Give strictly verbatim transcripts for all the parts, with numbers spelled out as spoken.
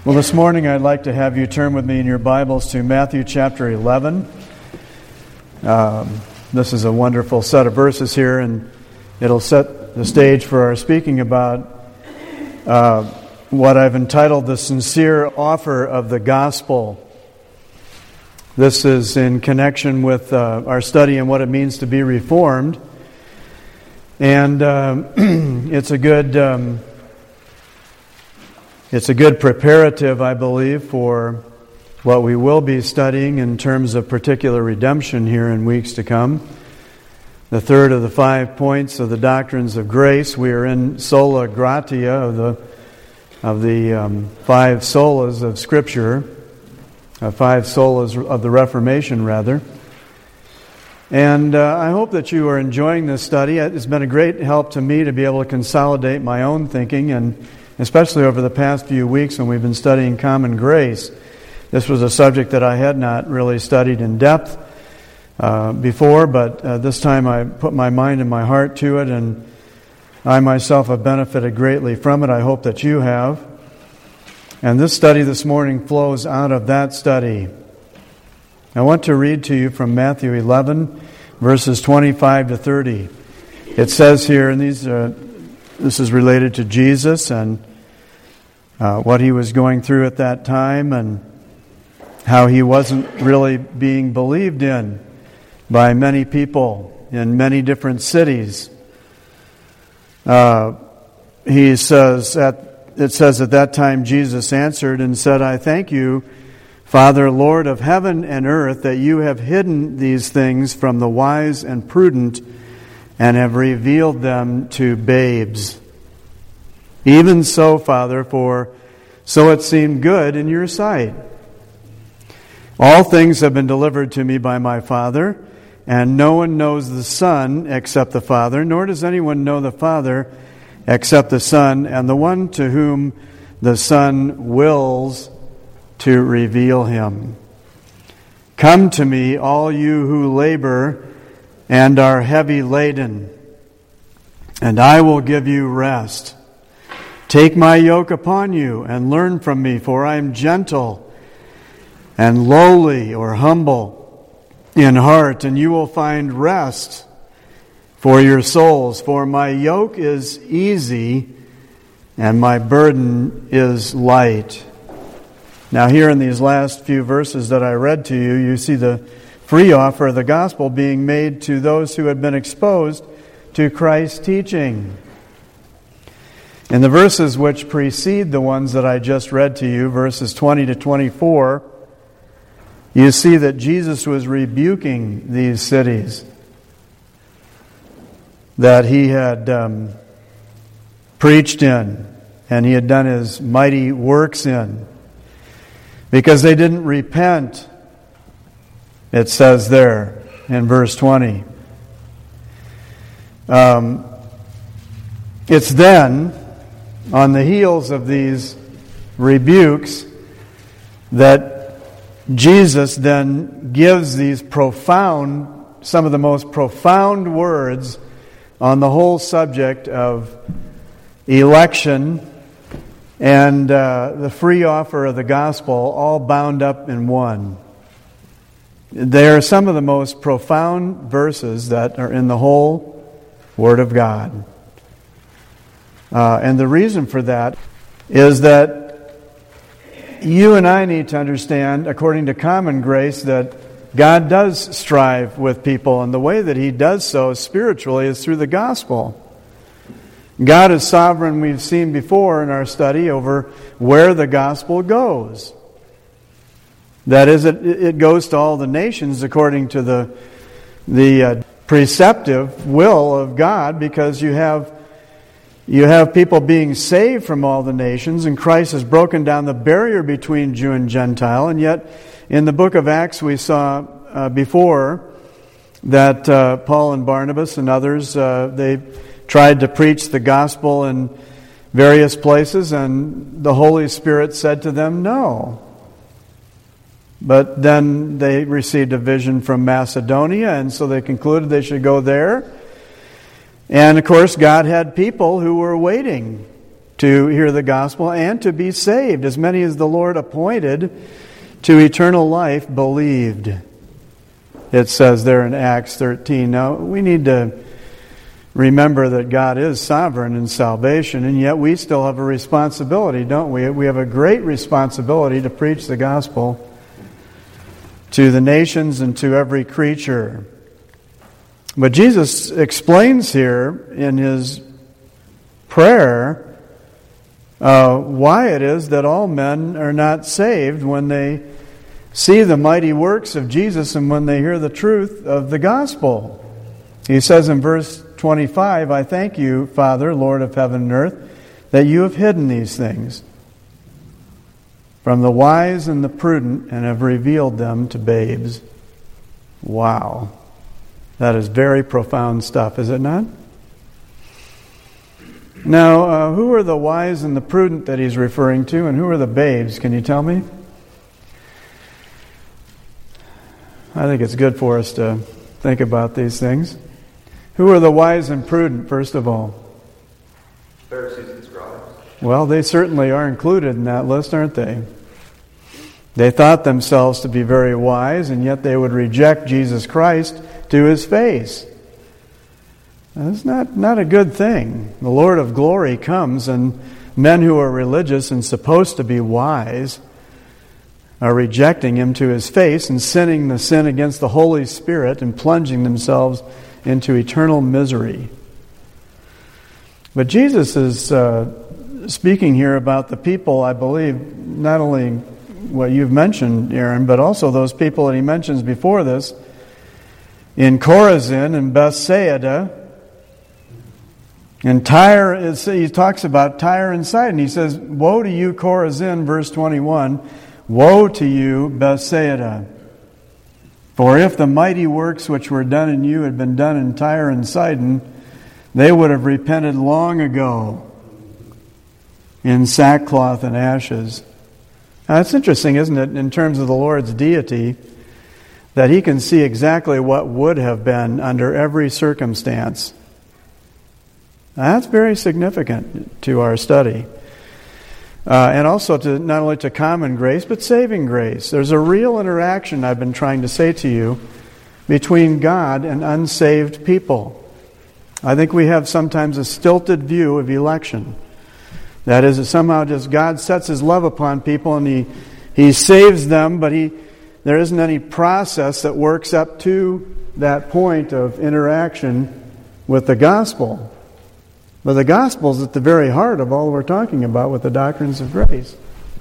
Well, this morning I'd like to have you turn with me in your Bibles to Matthew chapter eleven. Um, this is a wonderful set of verses here, and it'll set the stage for our speaking about uh, what I've entitled the sincere offer of the gospel. This is in connection with uh, our study in what it means to be reformed, and uh, it's a good... Um, It's a good preparative, I believe, for what we will be studying in terms of particular redemption here in weeks to come. The third of the five points of the doctrines of grace. We are in sola gratia of the of the um, five solas of Scripture, uh, five solas of the Reformation, rather. And uh, I hope that you are enjoying this study. It's been a great help to me to be able to consolidate my own thinking, and especially over the past few weeks when we've been studying common grace. This was a subject that I had not really studied in depth uh, before, but uh, this time I put my mind and my heart to it, and I myself have benefited greatly from it. I hope that you have. And this study this morning flows out of that study. I want to read to you from Matthew eleven, verses twenty-five to thirty. It says here, and these are, this is related to Jesus and Uh, what he was going through at that time, and how he wasn't really being believed in by many people in many different cities. Uh, he says, at, it says at that time Jesus answered and said, "I thank you, Father, Lord of heaven and earth, that you have hidden these things from the wise and prudent and have revealed them to babes. Even so, Father, for so it seemed good in your sight. All things have been delivered to me by my Father, and no one knows the Son except the Father, nor does anyone know the Father except the Son, and the one to whom the Son wills to reveal him. Come to me, all you who labor and are heavy laden, and I will give you rest. Take my yoke upon you and learn from me, for I am gentle and lowly or humble in heart, and you will find rest for your souls. For my yoke is easy and my burden is light." Now here in these last few verses that I read to you, you see the free offer of the gospel being made to those who had been exposed to Christ's teaching. In the verses which precede the ones that I just read to you, verses twenty to twenty-four, you see that Jesus was rebuking these cities that he had um, preached in and he had done his mighty works in, because they didn't repent, it says there in verse twenty. Um, it's then, on the heels of these rebukes, that Jesus then gives these profound, some of the most profound words on the whole subject of election and uh, the free offer of the gospel, all bound up in one. They are some of the most profound verses that are in the whole Word of God. Uh, and the reason for that is that you and I need to understand, according to common grace, that God does strive with people, and the way that He does so spiritually is through the gospel. God is sovereign, we've seen before in our study, over where the gospel goes. That is, it, it goes to all the nations according to the, the uh, preceptive will of God, because you have You have people being saved from all the nations, and Christ has broken down the barrier between Jew and Gentile. And yet, in the book of Acts, we saw uh, before that uh, Paul and Barnabas and others, uh, they tried to preach the gospel in various places, and the Holy Spirit said to them, no. But then they received a vision from Macedonia, and so they concluded they should go there. And of course, God had people who were waiting to hear the gospel and to be saved. As many as the Lord appointed to eternal life believed. It says there in Acts thirteen. Now, we need to remember that God is sovereign in salvation, and yet we still have a responsibility, don't we? We have a great responsibility to preach the gospel to the nations and to every creature. But Jesus explains here in His prayer uh, why it is that all men are not saved when they see the mighty works of Jesus and when they hear the truth of the gospel. He says in verse twenty-five, I thank you, Father, Lord of heaven and earth, that you have hidden these things from the wise and the prudent and have revealed them to babes. Wow. That is very profound stuff, is it not? Now, uh, who are the wise and the prudent that he's referring to, and who are the babes? Can you tell me? I think it's good for us to think about these things. Who are the wise and prudent, first of all? Pharisees and scribes. Well, they certainly are included in that list, aren't they? They thought themselves to be very wise, and yet they would reject Jesus Christ to His face. That's not, not a good thing. The Lord of glory comes, and men who are religious and supposed to be wise are rejecting Him to His face and sinning the sin against the Holy Spirit and plunging themselves into eternal misery. But Jesus is uh, speaking here about the people, I believe, not only what you've mentioned, Aaron, but also those people that He mentions before this in Chorazin and Bethsaida. And Tyre, is, he talks about Tyre and Sidon. He says, woe to you, Chorazin, verse twenty-one. Woe to you, Bethsaida. For if the mighty works which were done in you had been done in Tyre and Sidon, they would have repented long ago in sackcloth and ashes. Now, it's interesting, isn't it, in terms of the Lord's deity, that He can see exactly what would have been under every circumstance. That's very significant to our study. Uh, and also to not only to common grace, but saving grace. There's a real interaction, I've been trying to say to you, between God and unsaved people. I think we have sometimes a stilted view of election. That is, that somehow just God sets His love upon people and He He saves them, but He there isn't any process that works up to that point of interaction with the gospel. But the gospel is at the very heart of all we're talking about with the doctrines of grace.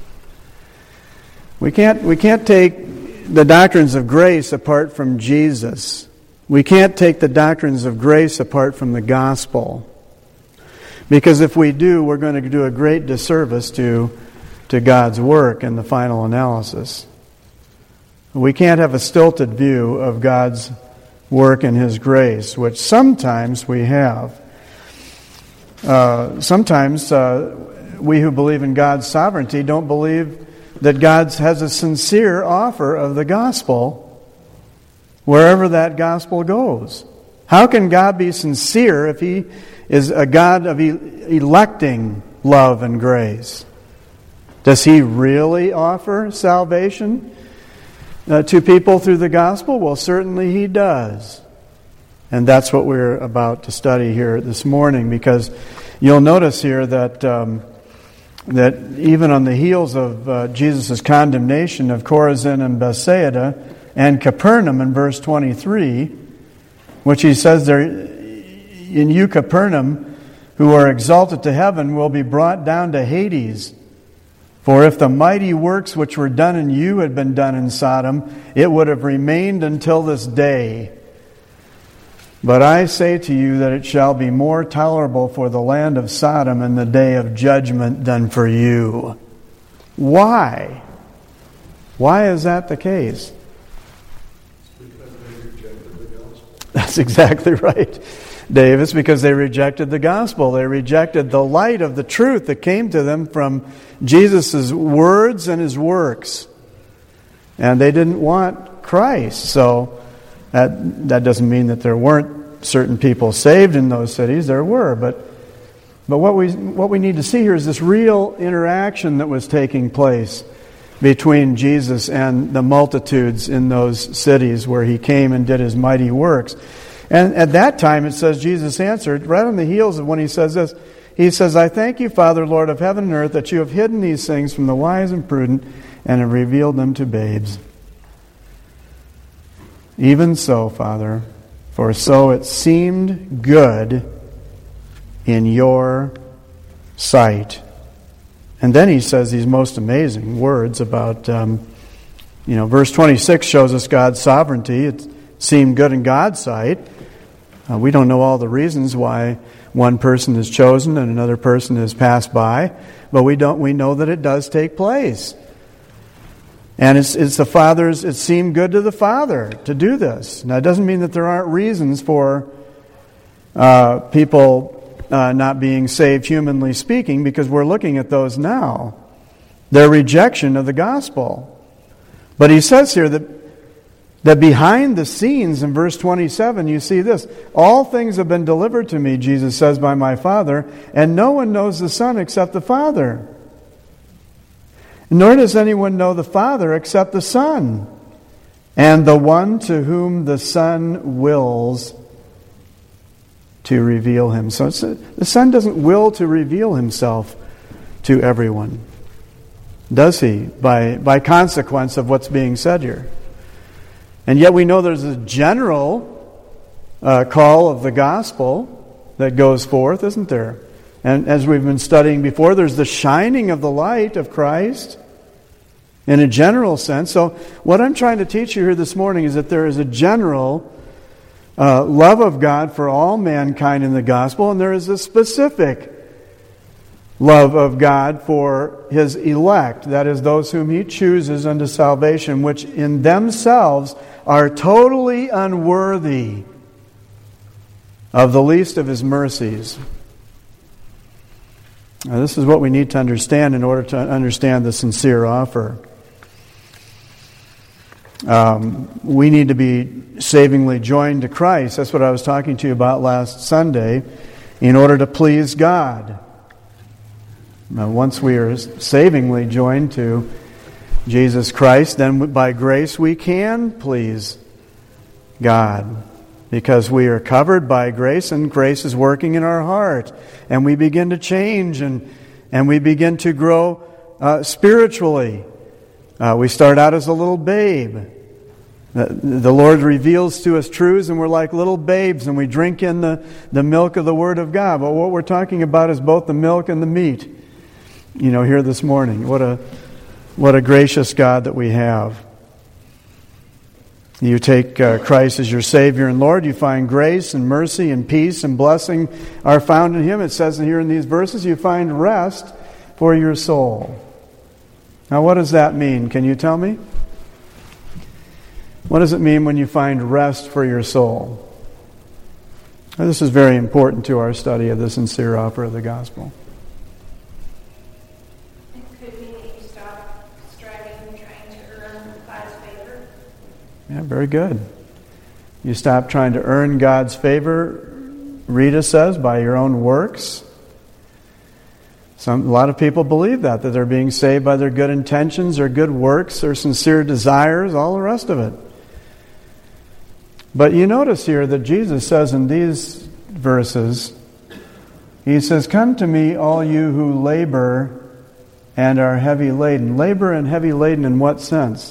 We can't, we can't take the doctrines of grace apart from Jesus. We can't take the doctrines of grace apart from the gospel. Because if we do, we're going to do a great disservice to, to God's work in the final analysis. We can't have a stilted view of God's work and His grace, which sometimes we have. Uh, sometimes uh, we who believe in God's sovereignty don't believe that God has a sincere offer of the gospel wherever that gospel goes. How can God be sincere if He is a God of electing love and grace? Does He really offer salvation uh, to people through the gospel? Well, certainly He does. And that's what we're about to study here this morning, because you'll notice here that um, that even on the heels of uh, Jesus' condemnation of Chorazin and Bethsaida and Capernaum in verse twenty-three, which He says there, in you Capernaum, who are exalted to heaven, will be brought down to Hades. For if the mighty works which were done in you had been done in Sodom, it would have remained until this day. But I say to you that it shall be more tolerable for the land of Sodom in the day of judgment than for you. Why? Why is that the case? Because they rejected the gospel. That's exactly right, Dave. It's because they rejected the gospel. They rejected the light of the truth that came to them from Jesus' words and His works. And they didn't want Christ. So that, that doesn't mean that there weren't certain people saved in those cities. There were, but But what we what we need to see here is this real interaction that was taking place between Jesus and the multitudes in those cities where he came and did his mighty works. And at that time, it says Jesus answered, right on the heels of when he says this, he says, I thank you, Father, Lord of heaven and earth, that you have hidden these things from the wise and prudent and have revealed them to babes. Even so, Father, for so it seemed good in your sight. And then he says these most amazing words about, um, you know, verse twenty-six shows us God's sovereignty. It seemed good in God's sight. Uh, we don't know all the reasons why one person is chosen and another person is passed by, but we don't. We know that it does take place. And it's, it's the Father's, it seemed good to the Father to do this. Now, it doesn't mean that there aren't reasons for uh, people Uh, not being saved, humanly speaking, because we're looking at those now. Their rejection of the gospel. But he says here that, that behind the scenes in verse twenty-seven, you see this. All things have been delivered to me, Jesus says, by my Father, and no one knows the Son except the Father. Nor does anyone know the Father except the Son, and the one to whom the Son wills to reveal him. So it's a, the Son doesn't will to reveal himself to everyone. Does he? By, by consequence of what's being said here. And yet we know there's a general uh, call of the gospel that goes forth, isn't there? And as we've been studying before, there's the shining of the light of Christ in a general sense. So what I'm trying to teach you here this morning is that there is a general Uh, love of God for all mankind in the gospel, and there is a specific love of God for His elect, that is, those whom He chooses unto salvation, which in themselves are totally unworthy of the least of His mercies. Now, this is what we need to understand in order to understand the sincere offer. Um, we need to be savingly joined to Christ. That's what I was talking to you about last Sunday, in order to please God. Now, once we are savingly joined to Jesus Christ, then by grace we can please God, because we are covered by grace, and grace is working in our heart, and we begin to change, and and we begin to grow uh, spiritually. Uh, we start out as a little babe. The, the Lord reveals to us truths, and we're like little babes, and we drink in the, the milk of the Word of God. But what we're talking about is both the milk and the meat, you know, here this morning. What a, what a gracious God that we have. You take uh, Christ as your Savior and Lord, you find grace and mercy and peace and blessing are found in Him. It says here in these verses, you find rest for your soul. Now, what does that mean? Can you tell me? What does it mean when you find rest for your soul? Now, this is very important to our study of the sincere offer of the gospel. It could mean that you stop striving and trying to earn God's favor. Yeah, very good. You stop trying to earn God's favor, Rita says, by your own works. Some, a lot of people believe that, that they're being saved by their good intentions, their good works, their sincere desires, all the rest of it. But you notice here that Jesus says in these verses, He says, "Come to me, all you who labor and are heavy laden." Labor and heavy laden in what sense?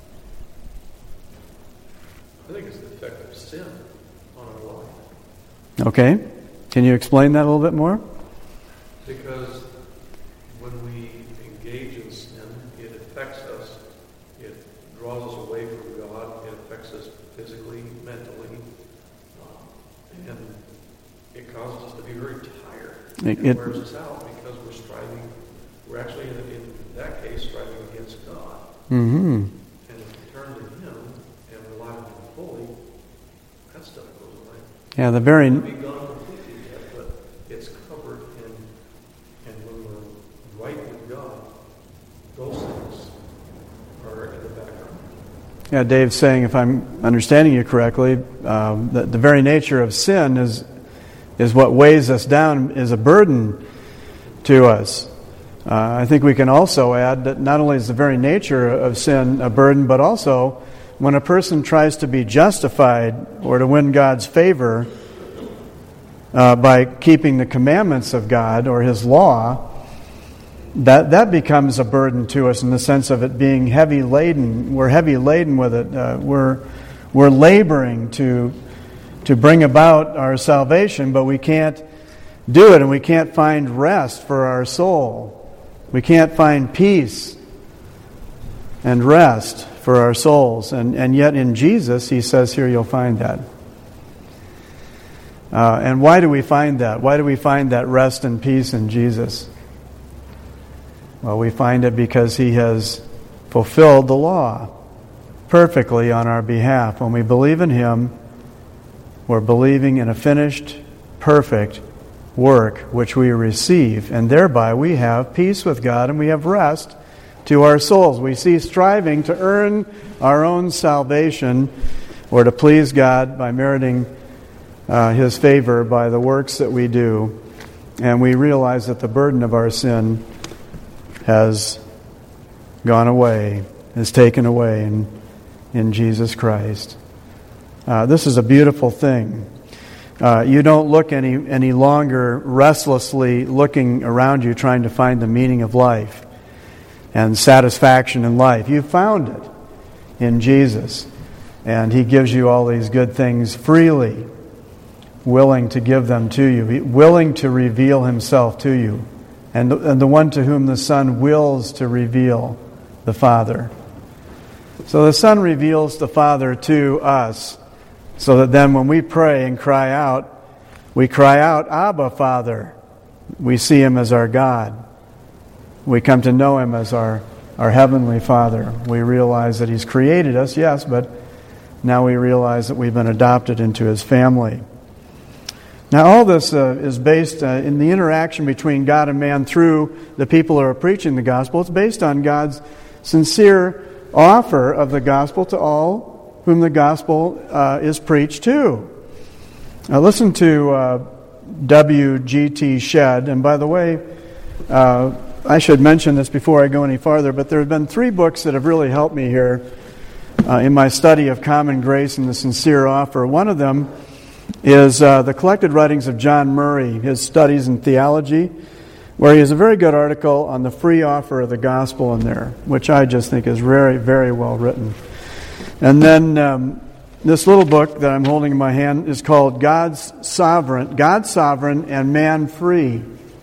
I think it's the effect of sin on our life. Okay. Can you explain that a little bit more? Because when we engage in sin, it affects us. It draws us away from God. It affects us physically, mentally. Um, and it causes us to be very tired. It, It it wears us out because we're striving. We're actually, in, in that case, striving against God. mm-hmm. And if we turn to Him and rely on Him fully, that stuff goes away. Yeah, the very... It may be gone completely yet, but it's covered in, and when we're right with God, those things are in the background. Yeah, Dave's saying, if I'm understanding you correctly, um, that the very nature of sin is is what weighs us down, is a burden to us. Uh, I think we can also add that not only is the very nature of sin a burden, but also when a person tries to be justified or to win God's favor uh, by keeping the commandments of God or His law, that that becomes a burden to us in the sense of it being heavy laden. We're heavy laden with it. Uh, we're we're laboring to to bring about our salvation, but we can't do it, and we can't find rest for our soul. We can't find peace and rest for our souls. And, and yet in Jesus, He says here you'll find that. Uh, and why do we find that? Why do we find that rest and peace in Jesus? Well, we find it because He has fulfilled the law perfectly on our behalf. When we believe in Him, we're believing in a finished, perfect work which we receive, and thereby we have peace with God and we have rest to our souls. We cease striving to earn our own salvation or to please God by meriting uh, His favor by the works that we do, and we realize that the burden of our sin has gone away, is taken away in, in Jesus Christ. Uh, this is a beautiful thing. Uh, you don't look any any longer restlessly looking around you trying to find the meaning of life and satisfaction in life. You found it in Jesus. And He gives you all these good things freely, willing to give them to you, willing to reveal Himself to you. And the, and the one to whom the Son wills to reveal, the Father. So the Son reveals the Father to us, so that then when we pray and cry out, we cry out, Abba, Father. We see Him as our God. We come to know Him as our, our Heavenly Father. We realize that He's created us, yes, but now we realize that we've been adopted into His family. Now all this uh, is based uh, in the interaction between God and man through the people who are preaching the gospel. It's based on God's sincere offer of the gospel to all whom the gospel uh, is preached to. Now listen to uh, W G T Shedd. And by the way, uh, I should mention this before I go any farther, but there have been three books that have really helped me here uh, in my study of common grace and the sincere offer. One of them is uh, the collected writings of John Murray, his studies in theology, where he has a very good article on the free offer of the gospel in there, which I just think is very, very well written. And then um, this little book that I'm holding in my hand is called God's Sovereign, God Sovereign and Man Free,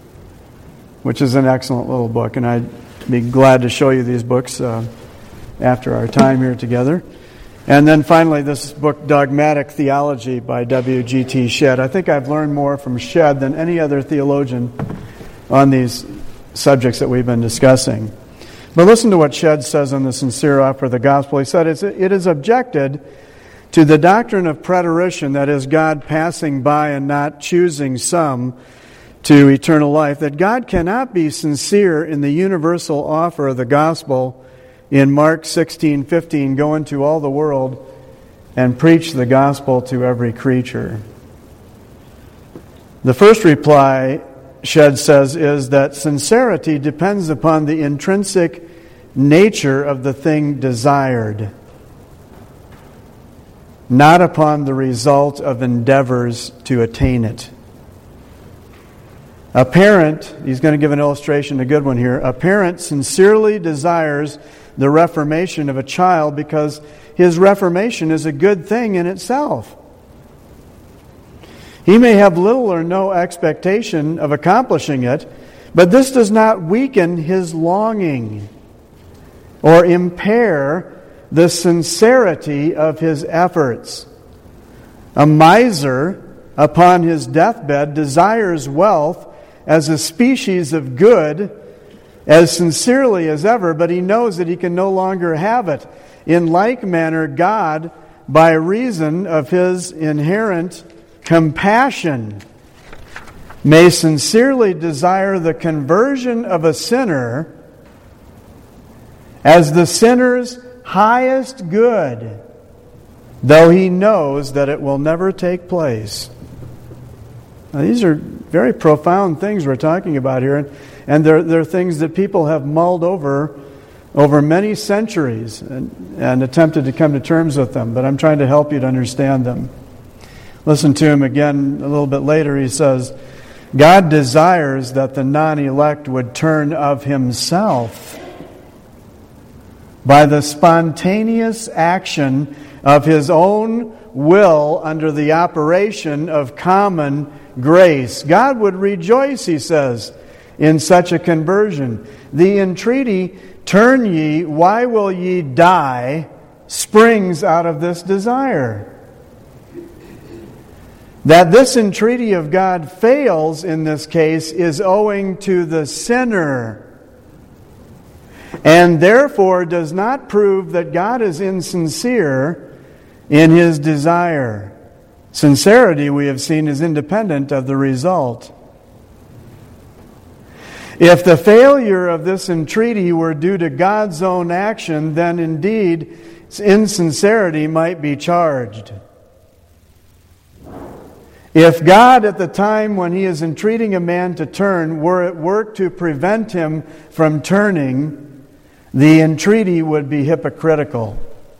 which is an excellent little book. And I'd be glad to show you these books uh, after our time here together. And then finally, this book, Dogmatic Theology by W G T Shedd. I think I've learned more from Shedd than any other theologian on these subjects that we've been discussing. But listen to what Shedd says on the sincere offer of the gospel. He said, it is objected to the doctrine of preterition, that is, God passing by and not choosing some to eternal life, that God cannot be sincere in the universal offer of the gospel in Mark sixteen fifteen, go into all the world and preach the gospel to every creature. The first reply, Shedd says, is that sincerity depends upon the intrinsic nature of the thing desired, not upon the result of endeavors to attain it. A parent, he's going to give an illustration, a good one here. A parent sincerely desires the reformation of a child because his reformation is a good thing in itself. He may have little or no expectation of accomplishing it, but this does not weaken his longing or impair the sincerity of his efforts. A miser, upon his deathbed, desires wealth as a species of good as sincerely as ever, but he knows that he can no longer have it. In like manner, God, by reason of His inherent compassion, may sincerely desire the conversion of a sinner as the sinner's highest good, though He knows that it will never take place. Now, these are very profound things we're talking about here, and, and they're, they're things that people have mulled over over many centuries and, and attempted to come to terms with them, but I'm trying to help you to understand them. Listen to him again a little bit later. He says, God desires that the non-elect would turn of himself by the spontaneous action of his own will under the operation of common grace. God would rejoice, he says, in such a conversion. The entreaty, turn ye, why will ye die, springs out of this desire. That this entreaty of God fails in this case is owing to the sinner, and therefore does not prove that God is insincere in his desire. Sincerity, we have seen, is independent of the result. If the failure of this entreaty were due to God's own action, then indeed insincerity might be charged. If God, at the time when he is entreating a man to turn, were at work to prevent him from turning, the entreaty would be hypocritical.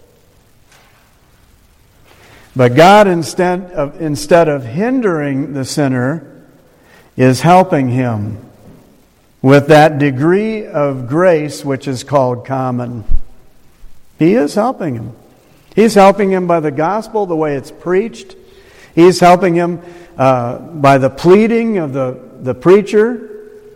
But God, instead of, instead of hindering the sinner, is helping him with that degree of grace which is called common. He is helping him. He's helping him by the gospel, the way it's preached. He's helping him uh, by the pleading of the, the preacher,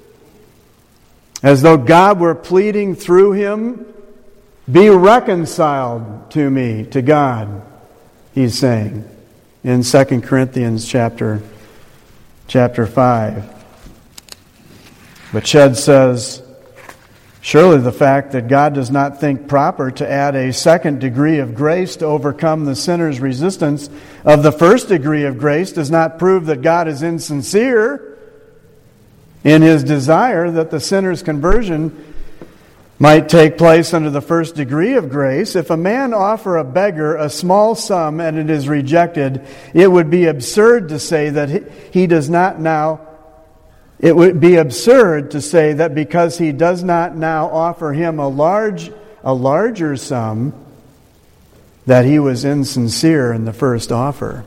as though God were pleading through him, be reconciled to me, to God, he's saying in Second Corinthians chapter, chapter five. But Shedd says, surely the fact that God does not think proper to add a second degree of grace to overcome the sinner's resistance of the first degree of grace does not prove that God is insincere in his desire that the sinner's conversion might take place under the first degree of grace. If a man offer a beggar a small sum and it is rejected, it would be absurd to say that he, he does not now It would be absurd to say that because he does not now offer him a large, a larger sum, that he was insincere in the first offer.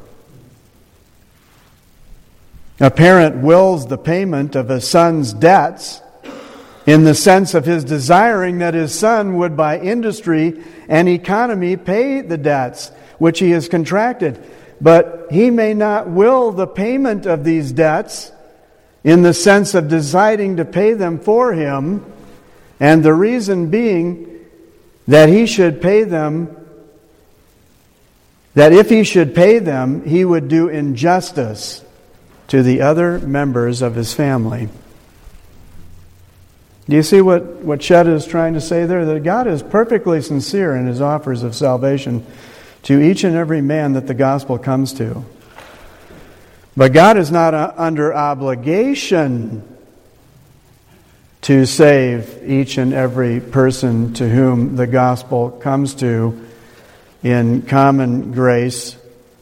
A parent wills the payment of a son's debts in the sense of his desiring that his son would by industry and economy pay the debts which he has contracted. But he may not will the payment of these debts in the sense of deciding to pay them for him, and the reason being that he should pay them, that if he should pay them, he would do injustice to the other members of his family. Do you see what, what Shedd is trying to say there? That God is perfectly sincere in his offers of salvation to each and every man that the gospel comes to. But God is not uh, under obligation to save each and every person to whom the gospel comes to in common grace.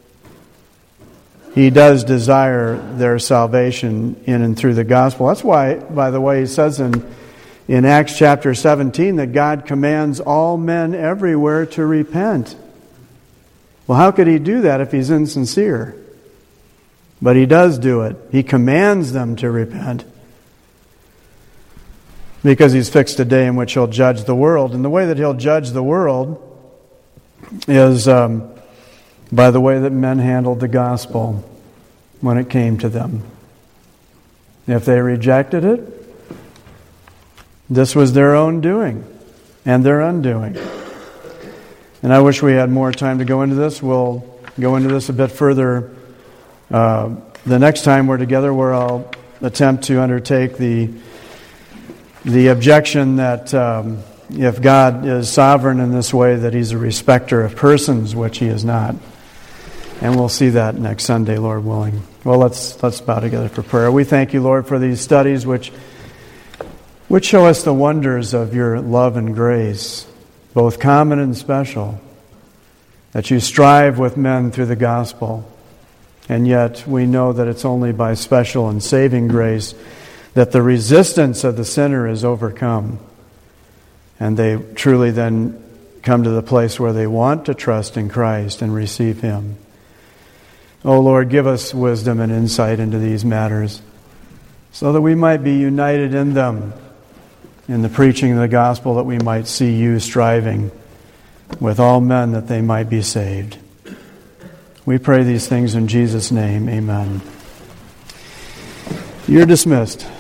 He does desire their salvation in and through the gospel. That's why, by the way, he says in, in Acts chapter seventeen that God commands all men everywhere to repent. Well, how could he do that if he's insincere? But he does do it. He commands them to repent because he's fixed a day in which he'll judge the world. And the way that he'll judge the world is um, by the way that men handled the gospel when it came to them. If they rejected it, this was their own doing and their undoing. And I wish we had more time to go into this. We'll go into this a bit further uh, the next time we're together, where I'll attempt to undertake the the objection that um, if God is sovereign in this way, that he's a respecter of persons, which he is not. And we'll see that next Sunday, Lord willing. Well, let's let's bow together for prayer. We thank you, Lord, for these studies which which show us the wonders of your love and grace, both common and special, that you strive with men through the gospel. And yet we know that it's only by special and saving grace that the resistance of the sinner is overcome. And they truly then come to the place where they want to trust in Christ and receive Him. Oh Lord, give us wisdom and insight into these matters so that we might be united in them, in the preaching of the gospel, that we might see You striving with all men that they might be saved. We pray these things in Jesus' name. Amen. You're dismissed.